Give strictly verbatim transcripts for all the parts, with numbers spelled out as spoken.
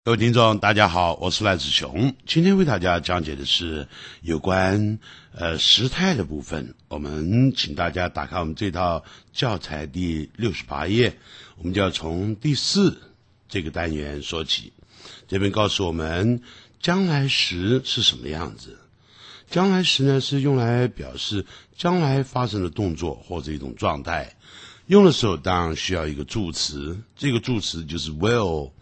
各位听众大家好，我是赖子雄，今天为大家讲解的是有关呃时态的部分。我们请大家打开我们这套教材第六十八页，我们就要从第四这个单元说起。这边告诉我们将来时是什么样子。将来时呢，是用来表示将来发生的动作或者一种状态，用的时候当然需要一个助词，这个助词就是 will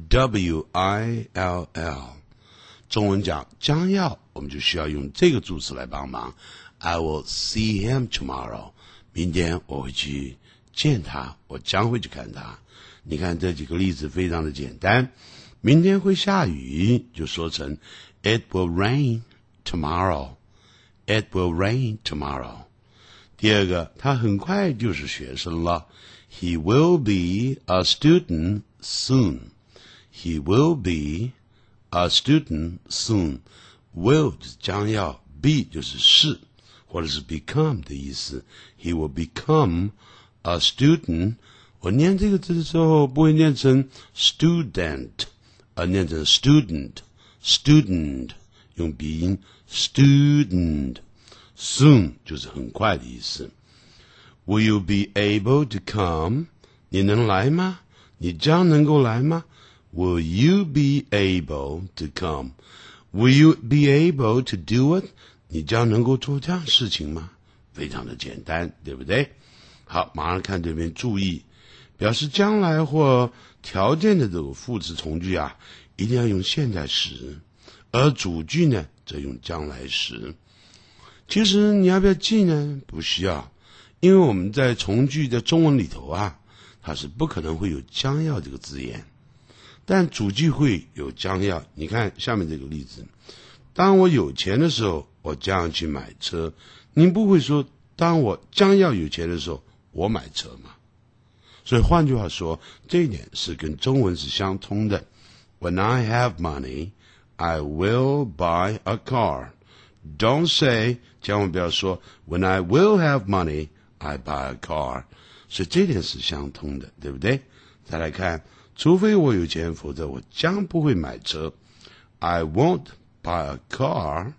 W I L L， 中文讲将要，我们就需要用这个助词来帮忙。 I will see him tomorrow， 明天我会去见他，我将会去看他。你看这几个例子非常的简单。明天会下雨，就说成 It will rain tomorrow， It will rain tomorrow。 第二个，他很快就是学生了， He will be a student soon，He will be a student soon。 Will 就是将要， be 就是是或者是 become 的意思。 He will become a student。 我念这个字的时候不会念成 student， 而念成 student student， 用鼻音 student。 Soon 就是很快的意思。 Will you be able to come？ 你能来吗？你将能够来吗？Will you be able to come? Will you be able to do it? 你将能够做这样事情吗？非常的简单，对不对？好，马上看这边，注意表示将来或条件的这个副词从句啊，一定要用现在时，而主句呢则用将来时。其实你要不要记呢？不需要，因为我们在从句的中文里头啊，它是不可能会有将要这个字眼，但主句会有将要。你看下面这个例子，当我有钱的时候，我将要去买车。您不会说当我将要有钱的时候，我买车吗？所以换句话说，这一点是跟中文是相通的。 When I have money, I will buy a car. Don't say， 千万不要说 When I will have money, I buy a car。 所以这点是相通的，对不对？再来看，除非我有钱，否则我将不会买车。 I won't buy a car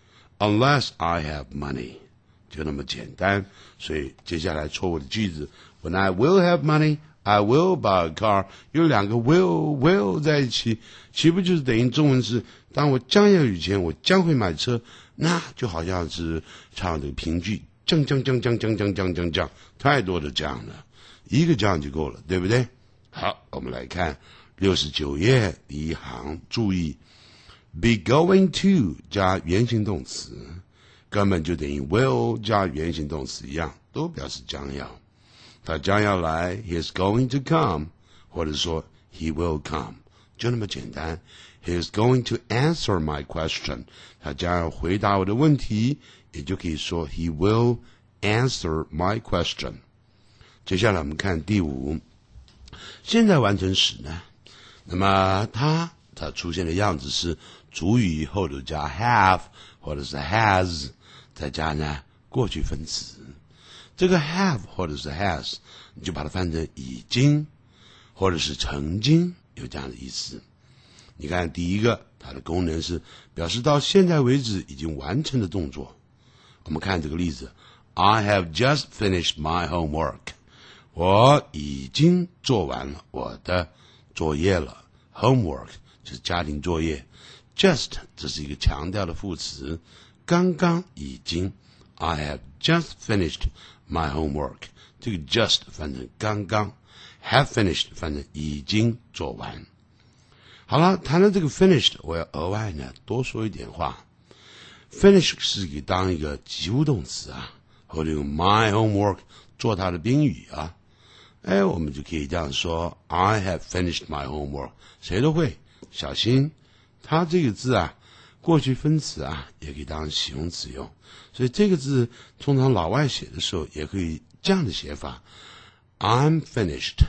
unless I have money， 就那么简单。所以接下来错误的句子 When I will have money, I will buy a car， 有两个 will will 在一起，岂不就是等于中文是当我将要有钱，我将会买车？那就好像是唱这个评句，将将将将将将将将将，太多的将了，一个将就够了，对不对？好，我们来看六十九页第一行，注意 be going to 加原形动词，根本就等于 will 加原形动词一样，都表示将要。他将要来 He is going to come， 或者说 He will come， 就那么简单。 He is going to answer my question， 他将要回答我的问题，也就可以说 He will answer my question。 接下来我们看第五，现在完成时呢，那么它它出现的样子是主语后头加 have 或者是 has， 再加呢过去分词。这个 have 或者是 has， 你就把它翻成已经或者是曾经，有这样的意思。你看第一个，它的功能是表示到现在为止已经完成的动作。我们看这个例子， I have just finished my homework， 我已经做完了我的作业了。 homework 就是家庭作业， just 这是一个强调的副词，刚刚已经， I have just finished my homework， 这个 just 翻成刚刚， have finished 翻成已经做完。好了，谈到这个 finished， 我要额外呢多说一点话。finish 是给当一个及物动词啊，或者用 my homework 做它的宾语啊。哎，我们就可以这样说 I have finished my homework， 谁都会小心它这个字啊，过去分词啊也可以当形容词用，所以这个字通常老外写的时候也可以这样的写法， I'm finished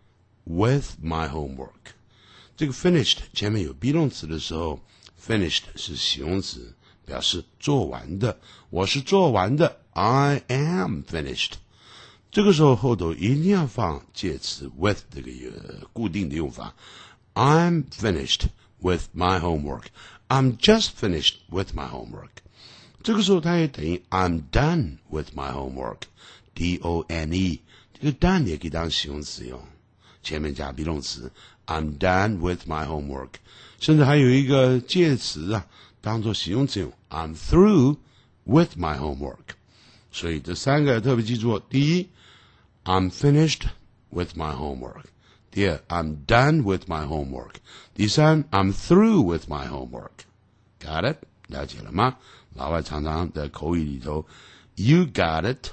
with my homework。 这个 finished 前面有 be 动词的时候， finished 是形容词，表示做完的，我是做完的， I am finished。 这个时候后头一定要放介词 with 这个固定的用法， I'm finished with my homework. I'm just finished with my homework. 这个时候它也等于 I'm done with my homework. D O N E 这个 done 也可以当形容词用，前面加 be 动词 I'm done with my homework. 甚至还有一个介词啊，当做形容词用 I'm through with my homework. 所以这三个特别记住，第一 I'm finished with my homework. 第二 I'm done with my homework. 第三 I'm through with my homework. Got it? 了解了吗？老外常常在口语里头 You got it,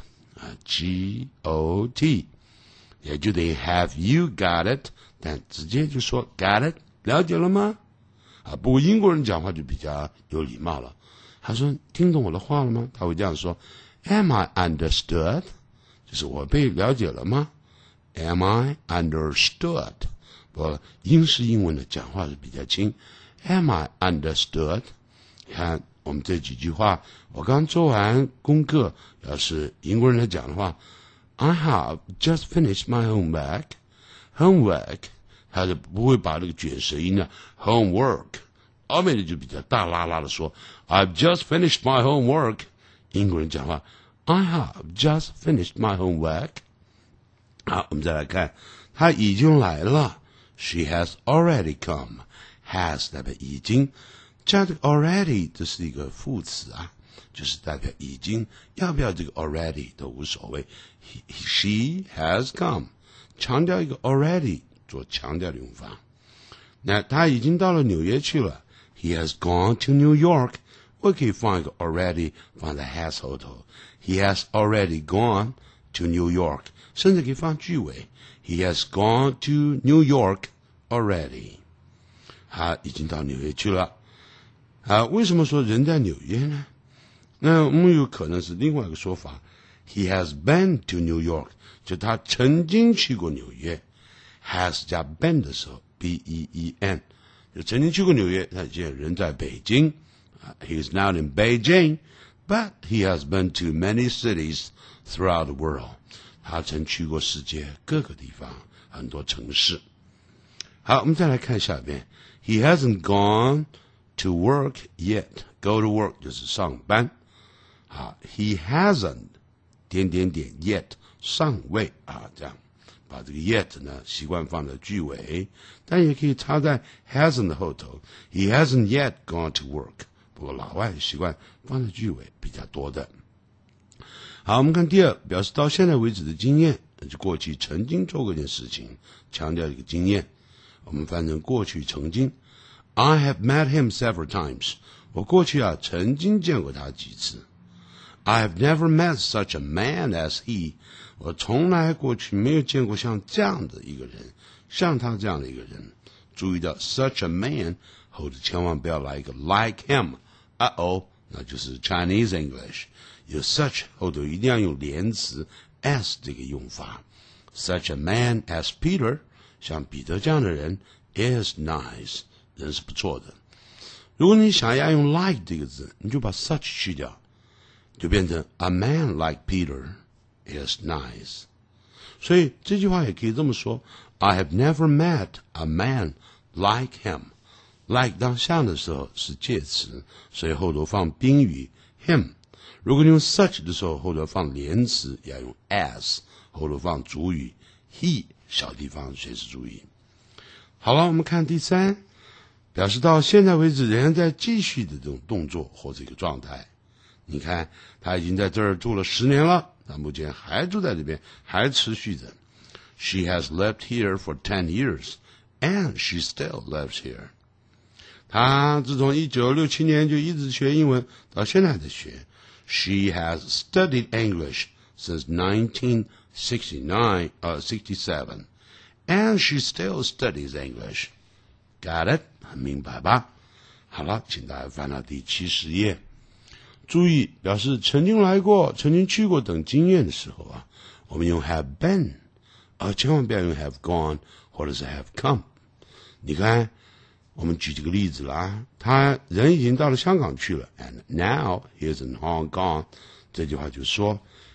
G O T 也就等于 Have you got it, 但直接就说 Got it, 了解了吗？啊，不过英国人讲话就比较有礼貌了，他说听懂我的话了吗？他会这样说 Am I understood? 就是我被了解了吗？ Am I understood? 不，英式英文的讲话是比较轻 Am I understood? 看我们这几句话，我刚做完功课，要是英国人来讲的话 I have just finished my homework. Homework 他就不会把这个卷舌音呢 homework 后面的就比较大拉拉的说 I've just finished my homework. 英国人讲话 I have just finished my homework. 好，我们再来看他已经来了 She has already come. Has 代表已经，加这个 already 这是一个副词啊，就是代表已经，要不要这个 already 都无所谓。He, she has come 强调一个 already 做强调的用法。那他已经到了纽约去了 He has gone to New York. 我可以放一个 already 放在 has 后头 He has already gone to New York. 甚至可以放句尾 He has gone to New York already. 他已经到纽约去了啊，为什么说人在纽约呢？那我们有可能是另外一个说法 He has been to New York. 就他曾经去过纽约 has 加 been 的时候 B E E N 就曾经去过纽约，他现在人在北京 He is now in Beijing, but he has been to many cities throughout the world. 他曾去过世界各个地方，很多城市。好，我们再来看下边 He hasn't gone to work yet. Go to work 就是上班。好 He hasn't 点点点 yet 尚未啊，这样把这个 yet 呢习惯放在句尾，但也可以插在 hasn't 的后头 He hasn't yet gone to work. 不过老外习惯放在句尾比较多的。好，我们看第二，表示到现在为止的经验，就过去曾经做过一件事情，强调一个经验，我们翻成过去曾经。I have met him several times. 我过去啊曾经见过他几次。I have never met such a man as he. 我从来过去没有见过像这样的一个人，像他这样的一个人。注意到 such a man 后头千万不要来一个 like him. Uh oh, 那就是 Chinese English. 有 such 后头一定要用连词 as 这个用法。Such a man as Peter, 像彼得这样的人 is nice. 人是不错的。如果你想要用 like 这个字，你就把 such 去掉，就变成 a man like Peter is nice. 所以这句话也可以这么说 I have never met a man like him. Like 当像的时候是介词，所以后头放宾语 him. 如果你用 such 的时候，后头放连词，也要用 as, 后头放主语 he. 小地方随时注意。好了，我们看第三，表示到现在为止仍然在继续的这种动作或者一个状态。你看他已经在这儿住了十年了，他目前还住在这边，还持续着。She has lived here for ten years, and she still lives here. 他自从一九六七年就一直学英文，到现在还在学。She has studied English since nineteen sixty-nine, uh, sixty-seven, and she still studies English. Got it? 很明白吧？好了，请大家翻到第七十页。注意，表示曾经来过、曾经去过等经验的时候啊，我们用 have been， 而千万不要用 have gone 或者是 have come。你看，我们举几个例子了啊，他人已经到了香港去了 ，and now he is in Hong Kong。这句话就说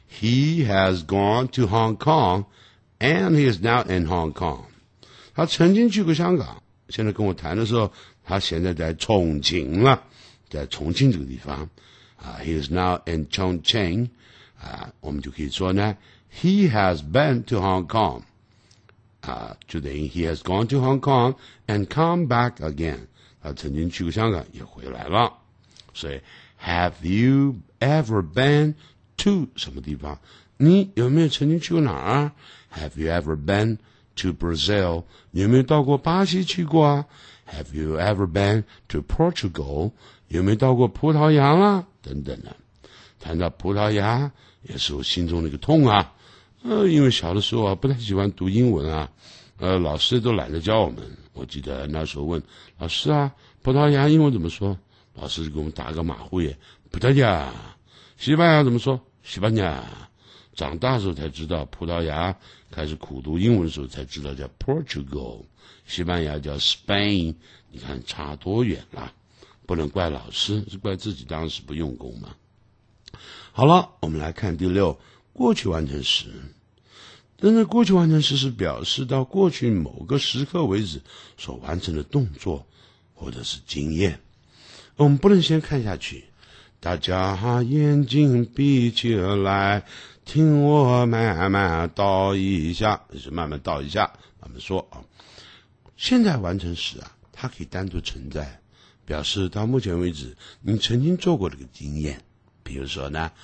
，He has gone to Hong Kong, and he is now in Hong Kong。他曾经去过香港， 现在跟我谈的时候，他现在在重庆了，在重庆这个地方啊。He is now in Chongqing 啊，我们就可以说呢 ，He has been to Hong Kong 啊，就等于 He has gone to Hong Kong and come back again。他曾经去过香港，也回来了。所以 Have you ever been to 什么地方？你有没有曾经去过哪儿啊 ？Have you ever been to Brazil？ 你有没有到过巴西去过啊 ？Have you ever been to Portugal？ 有没有到过葡萄牙啦？等等的。谈到葡萄牙，也是我心中的一个痛啊。呃，因为小的时候啊，不太喜欢读英文啊，呃，老师都懒得教我们。我记得那时候问老师啊，葡萄牙英文怎么说？老师就给我们打个马虎眼，葡萄牙。西班牙怎么说？西班牙。长大时候才知道，葡萄牙开始苦读英文的时候才知道叫 Portugal， 西班牙叫 Spain。你看差多远了？不能怪老师，是怪自己当时不用功嘛。好了，我们来看第六，过去完成时。真的过去完成时是表示到过去某个时刻为止所完成的动作或者是经验。我们不能先看下去，大家眼睛闭起来，听我慢慢道一下，就是慢慢道一下，慢慢说啊。现在完成时啊，它可以单独存在，表示到目前为止你曾经做过这个经验。比如说呢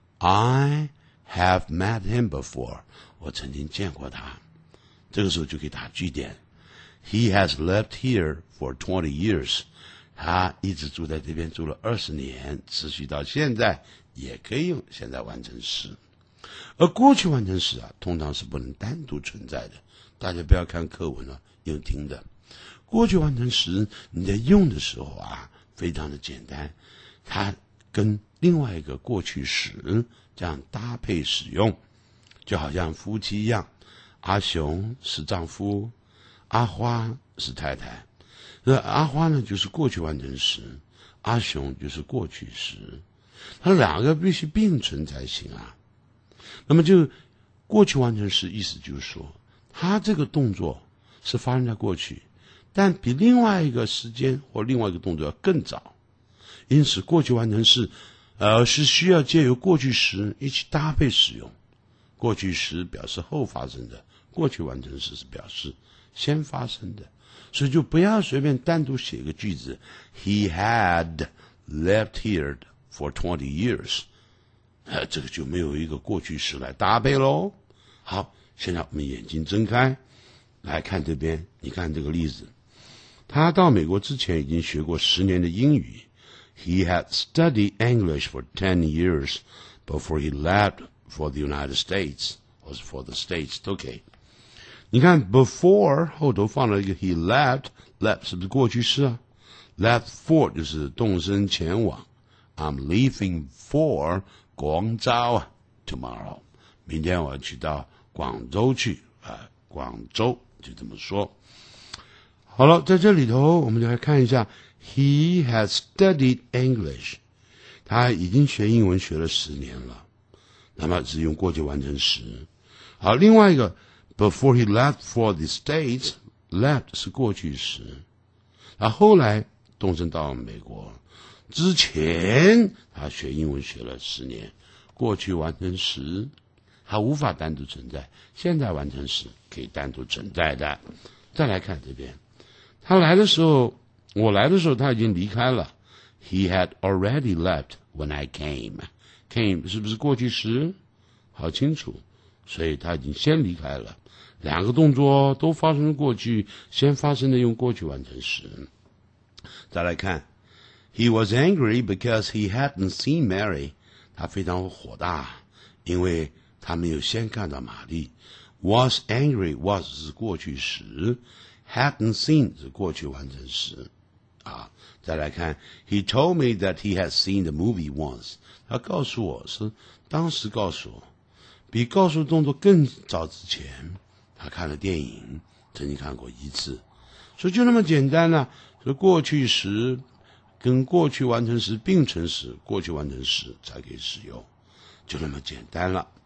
，I have met him before， 我曾经见过他，这个时候就可以打句点。He has lived here for twenty years， 他一直住在这边住了二十年，持续到现在，也可以用现在完成时。而过去完成时啊，通常是不能单独存在的，大家不要看课文了，用听的。过去完成时你在用的时候啊，非常的简单，它跟另外一个过去时这样搭配使用，就好像夫妻一样，阿雄是丈夫，阿花是太太。那阿花呢，就是过去完成时，阿雄就是过去时，它两个必须并存才行啊。那么就过去完成时，意思就是说，它这个动作是发生在过去，但比另外一个时间或另外一个动作要更早，因此过去完成时呃，是需要借由过去时一起搭配使用。过去时表示后发生的，过去完成时是表示先发生的，所以就不要随便单独写一个句子 He had lived here for twenty years， 呃，这个就没有一个过去时来搭配咯。好，现在我们眼睛睁开来看这边，你看这个例子，他到美国之前已经学过十年的英语。He had studied English for ten years before he left for the United States, or for the States 都可以。你看 before 后头放了一个 he left， left 是不是过去式啊？ left for 就是动身前往。I'm leaving for 广州啊 tomorrow， 明天我要去到广州去啊，广州就这么说。好了，在这里头我们就来看一下He has studied English， 他已经学英文学了十年了，那么只用过去完成时。好，另外一个 before he left for the States， left 是过去时，他后来动身到美国之前，他学英文学了十年，过去完成时他无法单独存在，现在完成时可以单独存在的。再来看这边，他来的时候我来的时候他已经离开了。He had already left when I came. Came 是不是过去时？好清楚，所以他已经先离开了。两个动作都发生过去，先发生的用过去完成时。再来看 He was angry because he hadn't seen Mary. 他非常火大，因为他没有先看到玛丽。Was angry was 是过去时， hadn't seen 是过去完成时。啊，再来看 He told me that he had seen the movie once， 他告诉我是当时告诉我，比告诉动作更早之前他看了电影，曾经看过一次，所以就那么简单了、啊、所以过去时跟过去完成时并存时，过去完成时才可以使用，就那么简单了。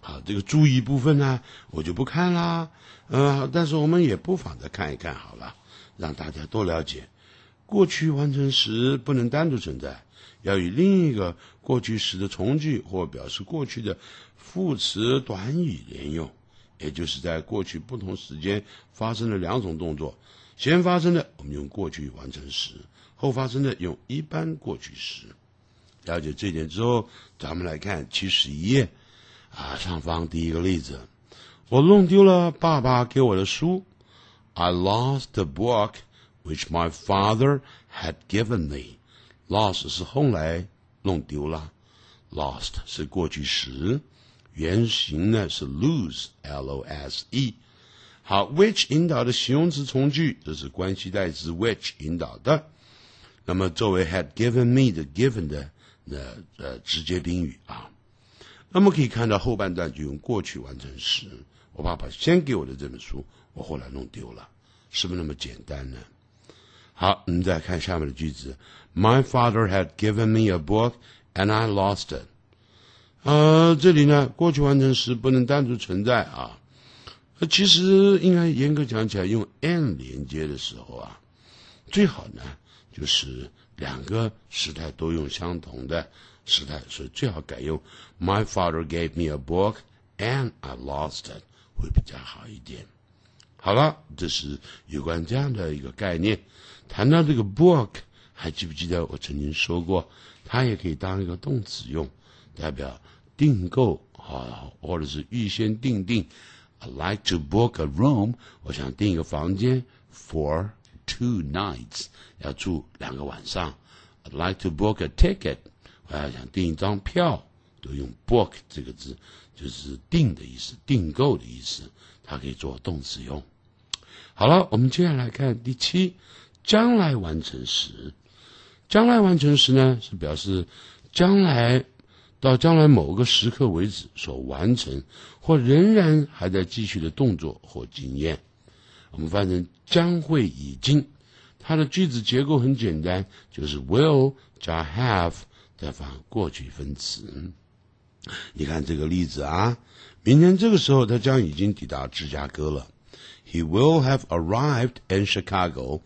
好，这个注意部分呢，我就不看啦。呃，但是我们也不妨再看一看好了，让大家多了解，过去完成时不能单独存在，要与另一个过去时的从句或表示过去的副词短语连用，也就是在过去不同时间发生的两种动作，先发生的我们用过去完成时，后发生的用一般过去时。了解这一点之后，咱们来看七十一页啊，上方第一个例子，我弄丢了爸爸给我的书。I lost the book which my father had given me. Lost 是后来弄丢了 ，lost 是过去时，原型呢是 lose L O S E。好 ，which 引导的形容词从句，这是关系代词 which 引导的。那么作为 had given me 的 given 的呃呃直接宾语啊。那么可以看到后半段就用过去完成时，我爸爸先给我的这本书，我后来弄丢了，是不是那么简单呢？好，我们再看下面的句子 ，My father had given me a book and I lost it。呃，这里呢，过去完成时不能单独存在啊。其实应该严格讲起来，用 and 连接的时候啊，最好呢就是两个时态都用相同的时态，所以最好改用 My father gave me a book and I lost it 会比较好一点。好了，这是有关这样的一个概念。谈到这个 book， 还记不记得我曾经说过，它也可以当一个动词用，代表订购啊，或者是预先订定。I like to book a room， 我想订一个房间 for two nights， 要住两个晚上。I'd like to book a ticket， 我要想订一张票，都用 book 这个字，就是订的意思，订购的意思，它可以做动词用。好了，我们接下来看第七，将来完成时。将来完成时呢，是表示将来到将来某个时刻为止所完成或仍然还在继续的动作或经验。我们翻成将会已经，它的句子结构很简单，就是 will 加 have 再放过去分词。你看这个例子啊，明天这个时候他将已经抵达芝加哥了。He will have arrived in Chicago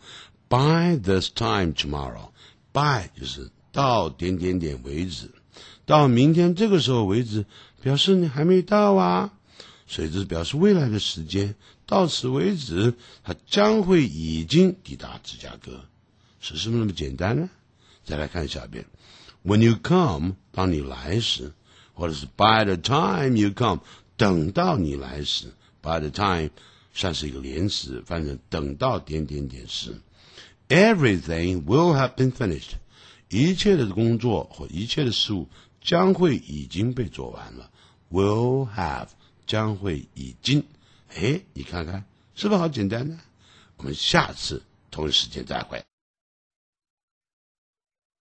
by this time tomorrow. By 就是到点点点为止，到明天这个时候为止，表示你还没到啊，所以这是表示未来的时间。到此为止，他将会已经抵达芝加哥，是不是那么简单呢？再来看下边 ，When you come， 当你来时，或者是 by the time you come， 等到你来时 ，by the time 算是一个连词，反正等到点点点时 ，everything will have been finished， 一切的工作或一切的事物将会已经被做完了 ，will have 将会已经。哎，你看看是不是好简单呢？我们下次同一时间再会。